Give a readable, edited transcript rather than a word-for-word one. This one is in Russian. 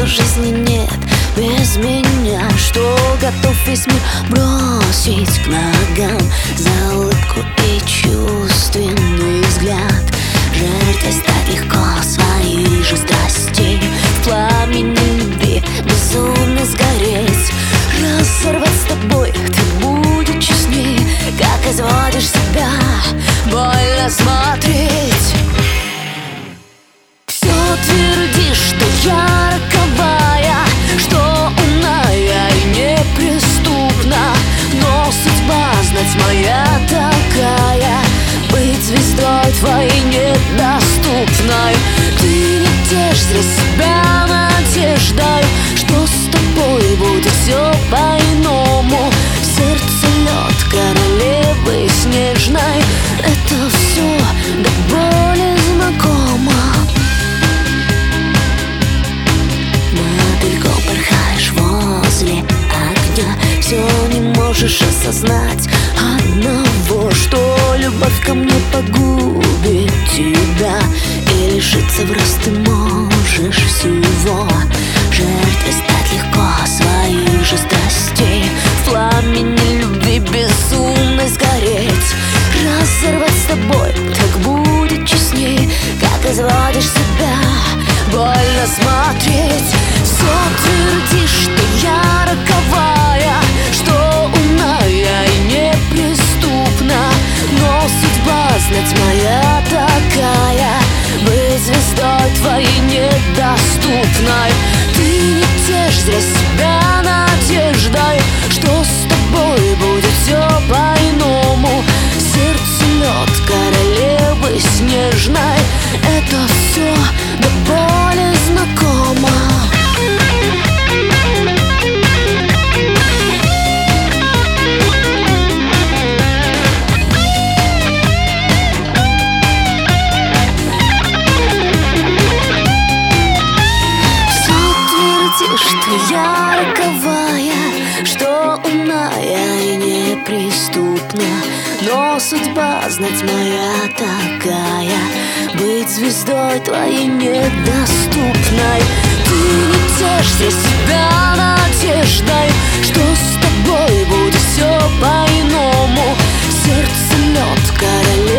жизни нет без меня, что готов весь мир бросить к ногам за улыбку и чувственный взгляд. Жертвой стать легко своих же страстей, в пламени любви безумно сгореть. Разорвать с тобой так будет честней, как изводишь себя, больно смотреть. Все твердишь, что я роковая, что умная и неприступна, но судьба, знать моя такая, быть звездой твоей недоступной. Ты не тешь зря себя надеждой, что с тобой будет все по-иному. Сердце лед королевы снежной, это все до боли знакомо. Мотыльком порхаешь возле огня, все не можешь осознать одного, что любовь ко мне погубит тебя, и лишиться в раз ты можешь всего. Жертвой стать легко своих же страстей, в пламени любви безумной сгореть. Разорвать с тобой так будет честней, как изводишь себя, больно смотреть. Все твердишь, что я роковая, что умная и неприступна, но судьба, знать моя такая, быть звездой твоей недоступной. Ты не тешь зря себя надеждой, что с тобой будет все по-иному. Сердце лед королевы снежной, это все до боли знакомо. Что я роковая, что умная и неприступна, но судьба, знать моя такая, быть звездой твоей недоступной. Ты не тешься себя надеждой, что с тобой будет все по-иному. Сердце лед королевы